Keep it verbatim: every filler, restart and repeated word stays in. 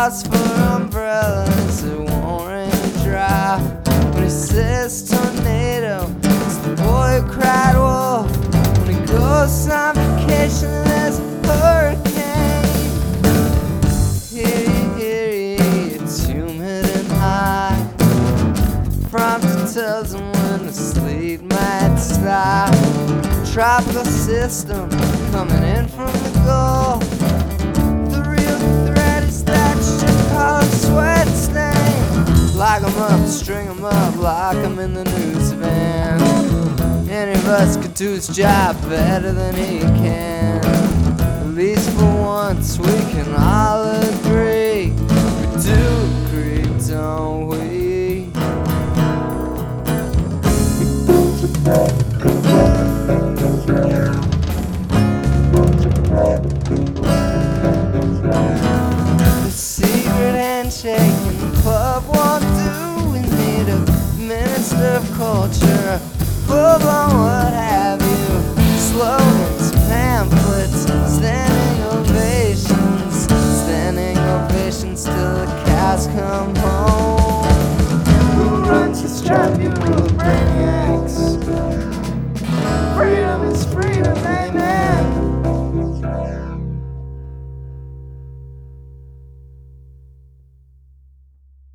calls for umbrellas, it won't rain dry. When he says tornado, it's the boy who cried wolf. When he goes on vacation, there's a hurricane. Here, here, it's humid and high. Prompter tells him when the sleet might stop. Tropical system coming in from the Gulf. The real threat is that Chicago sweat stain. Lock 'em up, string 'em up, lock 'em in the news van. Any of us could do his job better than he can. At least for once we can all agree. We do agree, don't we? The secret handshake in the club won't do. We need a minister of culture, full-blown what have you. Slogans, pamphlets, standing ovations, standing ovations till the cows come home. Who runs this tribunal of brainiacs?